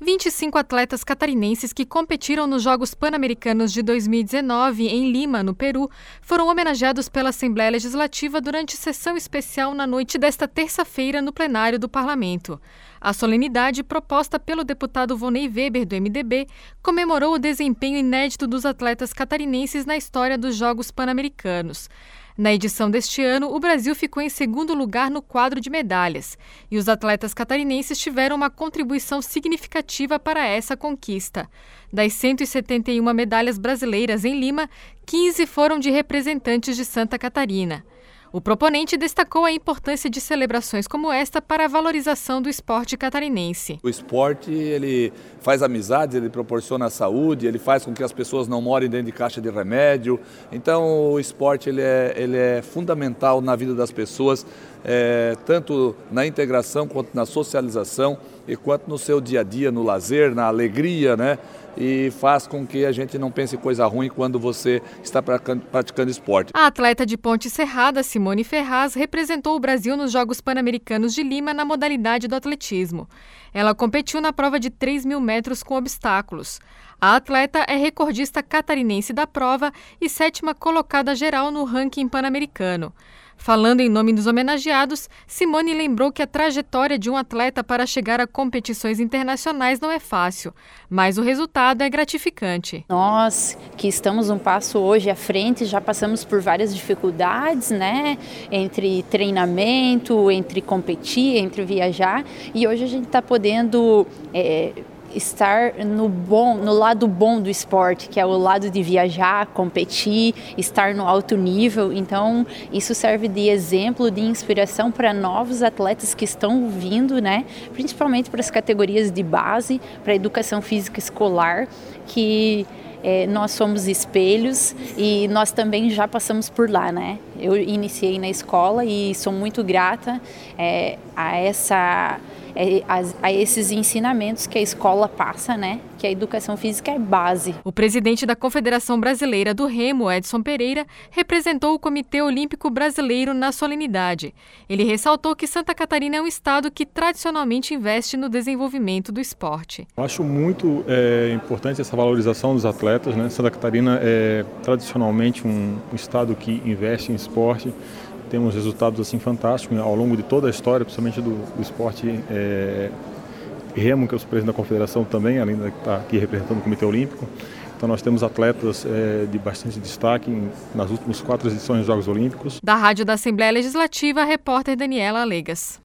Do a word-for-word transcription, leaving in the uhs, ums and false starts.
vinte e cinco atletas catarinenses que competiram nos Jogos Pan-Americanos de dois mil e dezenove em Lima, no Peru, foram homenageados pela Assembleia Legislativa durante sessão especial na noite desta terça-feira no plenário do Parlamento. A solenidade, proposta pelo deputado Vonei Weber, do M D B, comemorou o desempenho inédito dos atletas catarinenses na história dos Jogos Pan-Americanos. Na edição deste ano, o Brasil ficou em segundo lugar no quadro de medalhas, e os atletas catarinenses tiveram uma contribuição significativa para essa conquista. Das cento e setenta e uma medalhas brasileiras em Lima, quinze foram de representantes de Santa Catarina. O proponente destacou a importância de celebrações como esta para a valorização do esporte catarinense. O esporte, ele faz amizades, ele proporciona saúde, ele faz com que as pessoas não morem dentro de caixa de remédio. Então o esporte ele é, ele é fundamental na vida das pessoas, é, tanto na integração quanto na socialização e quanto no seu dia a dia, no lazer, na alegria, né? E faz com que a gente não pense coisa ruim quando você está praticando esporte. A atleta de Ponte Serrada, Simone Ferraz, representou o Brasil nos Jogos Pan-Americanos de Lima na modalidade do atletismo. Ela competiu na prova de três mil metros com obstáculos. A atleta é recordista catarinense da prova e sétima colocada geral no ranking pan-americano. Falando em nome dos homenageados, Simone lembrou que a trajetória de um atleta para chegar a competições internacionais não é fácil, mas o resultado é gratificante. Nós que estamos um passo hoje à frente, já passamos por várias dificuldades, né? Entre treinamento, entre competir, entre viajar, e hoje a gente está podendo é, estar no bom, no lado bom do esporte, que é o lado de viajar, competir, estar no alto nível. Então, isso serve de exemplo, de inspiração para novos atletas que estão vindo, né? Principalmente para as categorias de base, para a educação física escolar, que é, nós somos espelhos e nós também já passamos por lá, né? Eu iniciei na escola e sou muito grata é, a essa a esses ensinamentos que a escola passa, né? Que a educação física é base. O presidente da Confederação Brasileira do Remo, Edson Pereira, representou o Comitê Olímpico Brasileiro na solenidade. Ele ressaltou que Santa Catarina é um estado que tradicionalmente investe no desenvolvimento do esporte. Eu acho muito é, importante essa valorização dos atletas, né? Santa Catarina é tradicionalmente um, um estado que investe em esporte. Temos resultados assim fantásticos ao longo de toda a história, principalmente do, do esporte é, remo, que eu sou presidente da confederação também, além de estar aqui representando o Comitê Olímpico. Então nós temos atletas é, de bastante destaque em, nas últimas quatro edições dos Jogos Olímpicos. Da Rádio da Assembleia Legislativa, a repórter Daniela Alegas.